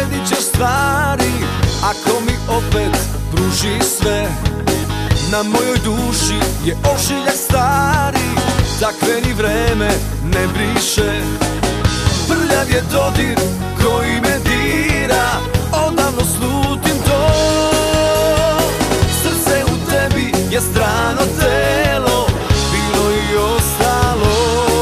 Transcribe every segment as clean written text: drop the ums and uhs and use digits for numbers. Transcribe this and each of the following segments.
Sledit ćeš stvari ako mi opet pruži sve. Na mojoj duši je ožiljak stari, takve ni vreme ne briše. Prljav je dodir koji me dira, odavno slutim to. Srce u tebi je strano telo, bilo i ostalo.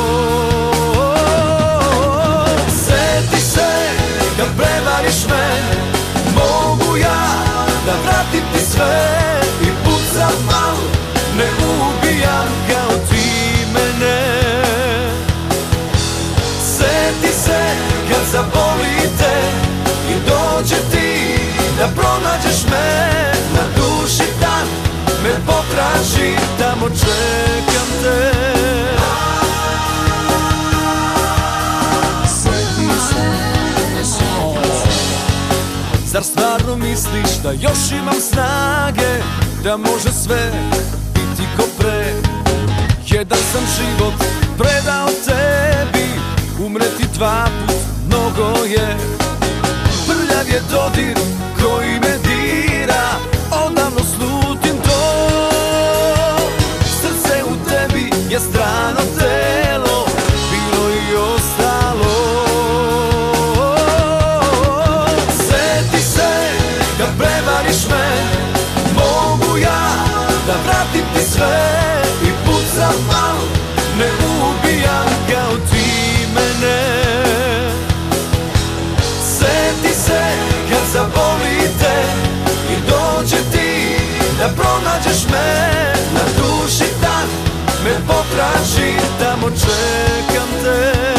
Sjeti se kad prevariš me, mogu ja da vratim ti sve. I pucam mal, ne ubijam kao ti mene. Sjeti se kad zabolite i dođe ti da pronađeš me. Na duši dan me potraži, tamo čekam te. Zar stvarno misliš da još imam snage, da može sve biti ko pre? Jedan sam život predao tebi, umreti dva put mnogo je. Prljav je dodir koji me dira, odavno slutim to. Srce u tebi je strano telo, bilo i ostalo. Sjeti se kad prevariš me, mogu ja da vratim ti sve. I pucam mal, ne ubijam kao ti mene. Sjeti se kad zabolite i dođe ti da pronađeš me. Na duši dan me potraži, tamo čekam te.